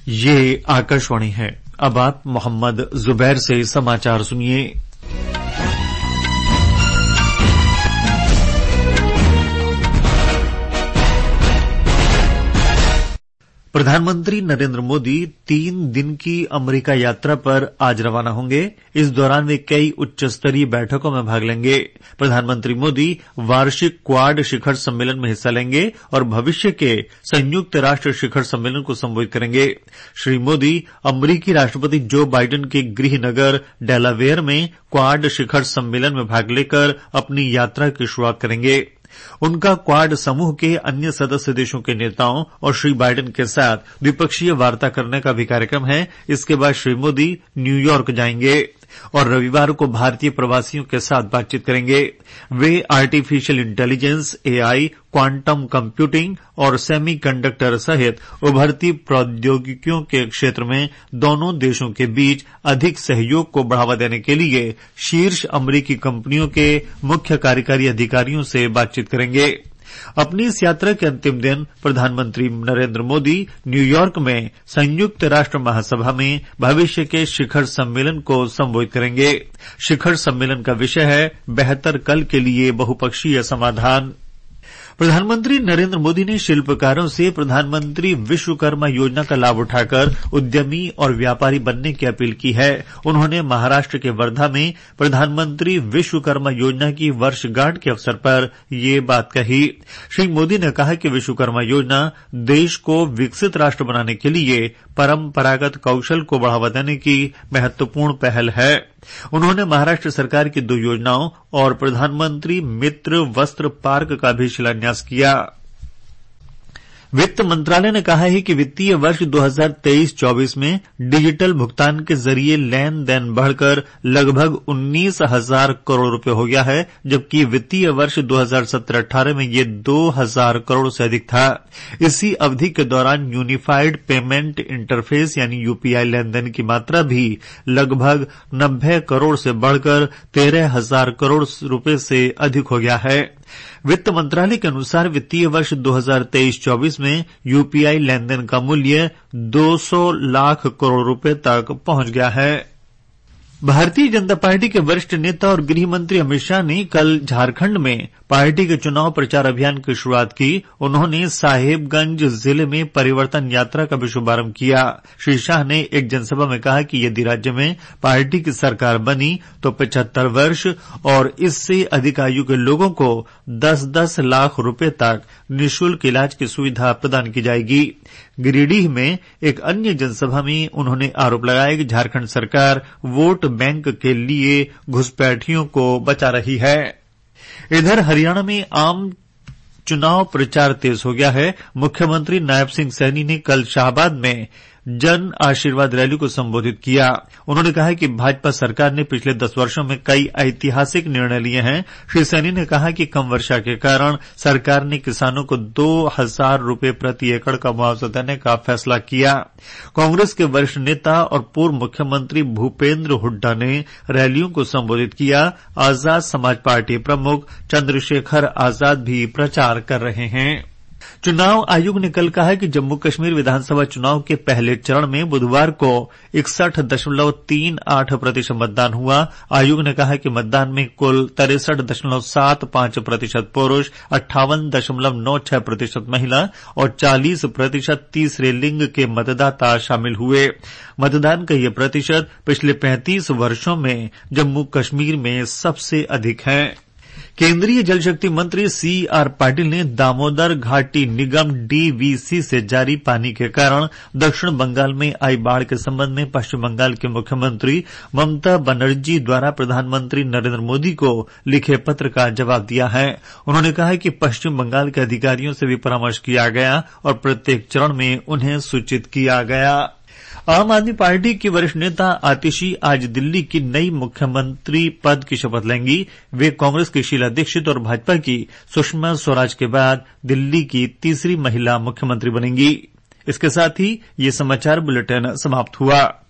ये आकाशवाणी है। अब आप मोहम्मद जुबैर से समाचार सुनिए। प्रधानमंत्री नरेंद्र मोदी 3 दिन की अमेरिका यात्रा पर आज रवाना होंगे। इस दौरान वे कई उच्च स्तरीय बैठकों में भाग लेंगे। प्रधानमंत्री मोदी वार्षिक क्वाड शिखर सम्मेलन में हिस्सा लेंगे और भविष्य के संयुक्त राष्ट्र शिखर सम्मेलन को संबोधित करेंगे। श्री मोदी अमेरिकी राष्ट्रपति जो बाइडेन के गृह नगर डेलावेयर में क्वाड शिखर सम्मेलन में भाग लेकर अपनी यात्रा की शुरुआत करेंगे। उनका क्वाड समूह के अन्य सदस्य देशों के नेताओं और श्री बाइडेन के साथ द्विपक्षीय वार्ता करने का भी कार्यक्रम है। इसके बाद श्री मोदी न्यूयॉर्क जाएंगे और रविवार को भारतीय प्रवासियों के साथ बातचीत करेंगे। वे artificial intelligence, AI, quantum computing और सेमीकंडक्टर सहित उभरती प्रौद्योगिकियों के क्षेत्र में दोनों देशों के बीच अधिक सहयोग को बढ़ावा देने के लिए शीर्ष अमेरिकी कंपनियों के मुख्य कार्यकारी अधिकारियों से बातचीत करेंगे। अपनी इस यात्रा के अंतिम दिन प्रधानमंत्री नरेंद्र मोदी न्यूयॉर्क में संयुक्त राष्ट्र महासभा में भविष्य के शिखर सम्मेलन को संबोधित करेंगे। शिखर सम्मेलन का विषय है बेहतर कल के लिए बहुपक्षीय समाधान। प्रधानमंत्री नरेंद्र मोदी ने शिल्पकारों से प्रधानमंत्री विश्वकर्मा योजना का लाभ उठाकर उद्यमी और व्यापारी बनने की अपील की है। उन्होंने महाराष्ट्र के वर्धा में प्रधानमंत्री विश्वकर्मा योजना की वर्षगांठ के अवसर पर ये बात कही। श्री मोदी ने कहा कि विश्वकर्मा योजना देश को विकसित राष्ट्र बनाने के लिए परंपरागत कौशल को बढ़ावा देने की महत्वपूर्ण पहल है। उन्होंने महाराष्ट्र सरकार की 2 योजनाओं और प्रधानमंत्री मित्र वस्त्र पार्क का भी शिलान्यास किया। वित्त मंत्रालय ने कहा है कि वित्तीय वर्ष 2023-24 में डिजिटल भुगतान के जरिए लेन देन बढ़कर लगभग 19,000 करोड़ रुपए हो गया है, जबकि वित्तीय वर्ष 2017-18 में ये 2,000 करोड़ से अधिक था। इसी अवधि के दौरान यूनिफाइड पेमेंट इंटरफेस यानी यूपीआई लेन देन की मात्रा भी लगभग 90 करोड़ से बढ़कर 13,000 करोड़ रुपए से अधिक हो गया है। वित्त मंत्रालय के अनुसार वित्तीय वर्ष 2023-24 में यूपीआई लेनदेन का मूल्य 200 लाख करोड़ रुपए तक पहुंच गया है। भारतीय जनता पार्टी के वरिष्ठ नेता और गृह मंत्री अमित शाह ने कल झारखंड में पार्टी के चुनाव प्रचार अभियान की शुरुआत की। उन्होंने साहेबगंज जिले में परिवर्तन यात्रा का भी शुभारंभ किया। श्री शाह ने एक जनसभा में कहा कि यदि राज्य में पार्टी की सरकार बनी तो 75 वर्ष और इससे अधिक आयु के लोगों को 10-10 लाख रुपए तक निःशुल्क इलाज की सुविधा प्रदान की जाएगी। गिरिडीह में एक अन्य जनसभा में उन्होंने आरोप लगाया कि झारखंड सरकार वोट बैंक के लिए घुसपैठियों को बचा रही है। इधर हरियाणा में आम चुनाव प्रचार तेज हो गया है। मुख्यमंत्री नायब सिंह सैनी ने कल शाहबाद में जन आशीर्वाद रैली को संबोधित किया। उन्होंने कहा कि भाजपा सरकार ने पिछले 10 वर्षों में कई ऐतिहासिक निर्णय लिए हैं। श्री सैनी ने कहा कि कम वर्षा के कारण सरकार ने किसानों को 2,000 रुपए प्रति एकड़ का मुआवजा देने का फैसला किया। कांग्रेस के वरिष्ठ नेता और पूर्व मुख्यमंत्री भूपेंद्र हुड्डा ने रैलियों को संबोधित किया। आजाद समाज पार्टी प्रमुख चंद्रशेखर आजाद भी प्रचार कर रहे हैं। चुनाव आयोग ने कल कहा कि जम्मू कश्मीर विधानसभा चुनाव के पहले चरण में बुधवार को 61.38% मतदान हुआ। आयोग ने कहा कि मतदान में कुल 63.75% पुरुष, 58.96% महिला और 40% तीसरे लिंग के मतदाता शामिल हुए। मतदान का यह प्रतिशत पिछले 35 वर्षों में जम्मू कश्मीर में सबसे अधिक है। केंद्रीय जल शक्ति मंत्री सीआर पाटिल ने दामोदर घाटी निगम डीवीसी से जारी पानी के कारण दक्षिण बंगाल में आई बाढ़ के संबंध में पश्चिम बंगाल के मुख्यमंत्री ममता बनर्जी द्वारा प्रधानमंत्री नरेंद्र मोदी को लिखे पत्र का जवाब दिया है। उन्होंने कहा कि पश्चिम बंगाल के अधिकारियों से भी परामर्श किया गया और प्रत्येक चरण में उन्हें सूचित किया गया। आम आदमी पार्टी की वरिष्ठ नेता आतिशी आज दिल्ली की नई मुख्यमंत्री पद की शपथ लेंगी। वे कांग्रेस की शीला दीक्षित और भाजपा की सुषमा स्वराज के बाद दिल्ली की तीसरी महिला मुख्यमंत्री बनेंगी। इसके साथ ही ये समाचार बुलेटिन समाप्त हुआ।